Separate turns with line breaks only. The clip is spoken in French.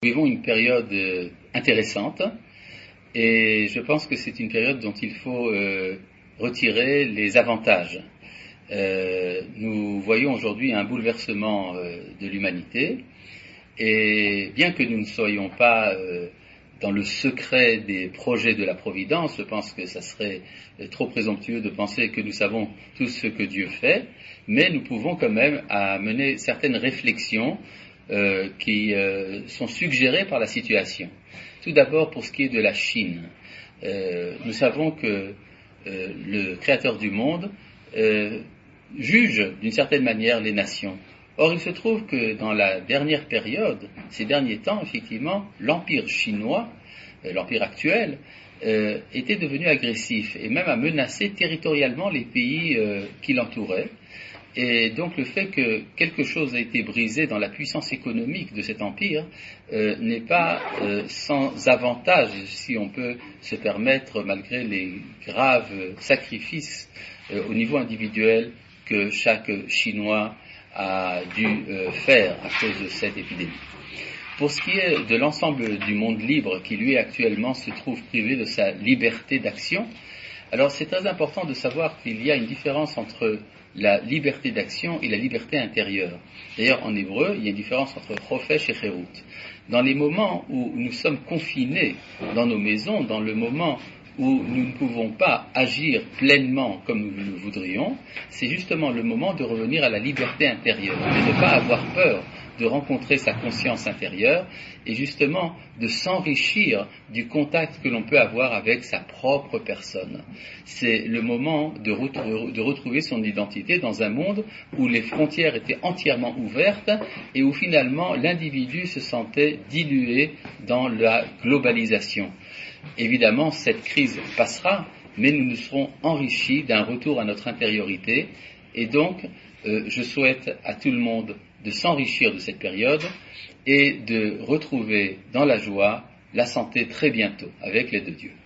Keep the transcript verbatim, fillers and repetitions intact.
Nous vivons une période euh, intéressante et je pense que c'est une période dont il faut euh, retirer les avantages. Euh, nous voyons aujourd'hui un bouleversement euh, de l'humanité et bien que nous ne soyons pas euh, dans le secret des projets de la Providence, je pense que ça serait trop présomptueux de penser que nous savons tout ce que Dieu fait, mais nous pouvons quand même amener certaines réflexions euh, qui euh, sont suggérées par la situation. Tout d'abord pour ce qui est de la Chine. Euh, nous savons que euh, le Créateur du monde euh, juge d'une certaine manière les nations. Or, il se trouve que dans la dernière période, ces derniers temps, effectivement, l'empire chinois, euh, l'empire actuel, euh, était devenu agressif et même a menacé territorialement les pays euh, qui l'entouraient. Et donc le fait que quelque chose a été brisé dans la puissance économique de cet empire euh, n'est pas euh, sans avantage, si on peut se permettre, malgré les graves sacrifices euh, au niveau individuel que chaque Chinois a dû euh, faire à cause de cette épidémie. Pour ce qui est de l'ensemble du monde libre qui lui actuellement se trouve privé de sa liberté d'action, alors c'est très important de savoir qu'il y a une différence entre la liberté d'action et la liberté intérieure. D'ailleurs, en hébreu, il y a une différence entre chofesh et cherut. Dans les moments où nous sommes confinés dans nos maisons, dans le moment où nous ne pouvons pas agir pleinement comme nous le voudrions, c'est justement le moment de revenir à la liberté intérieure, de ne pas avoir peur de rencontrer sa conscience intérieure et justement de s'enrichir du contact que l'on peut avoir avec sa propre personne. C'est le moment de retrouver, de retrouver son identité dans un monde où les frontières étaient entièrement ouvertes et où finalement l'individu se sentait dilué dans la globalisation. Évidemment, cette crise passera, mais nous nous serons enrichis d'un retour à notre intériorité et donc euh, je souhaite à tout le monde de s'enrichir de cette période et de retrouver dans la joie la santé très bientôt avec l'aide de Dieu.